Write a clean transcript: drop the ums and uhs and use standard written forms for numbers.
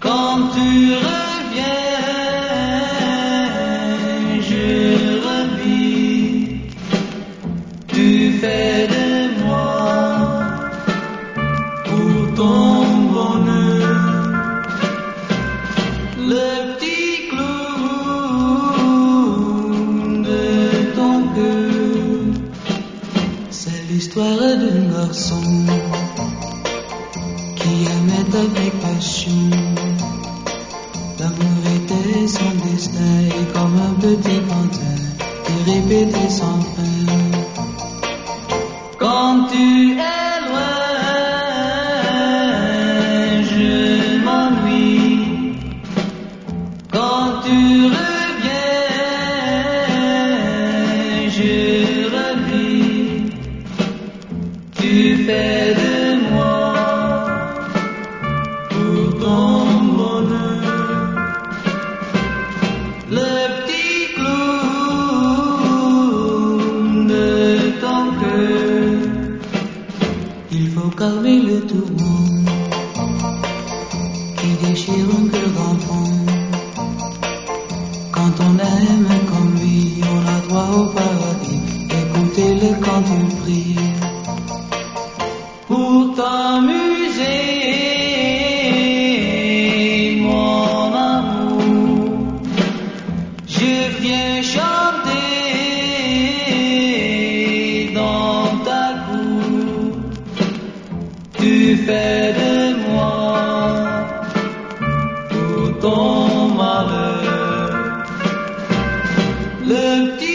Quand tu reviens, je revis. Tu fais de moi pour ton bonheur le petit clou de ton cœur. C'est l'histoire d'un garçon qui aimait avec passion. L'amour était son destin et comme un petit pantin, il répétait sans fin. Quand tu es loin, je m'ennuie. Quand tu reviens, je revis. Tu fais de moi pour ton bonheur le petit clou de ton cœur. Il faut calmer le tourment qui déchire un cœur d'enfant. Quand on aime comme lui, on a droit au paradis. Écoutez-le quand il prie. Pour t'amuser, mon amour, je viens chanter dans ta cour. Tu fais de moi pour ton malheur le petit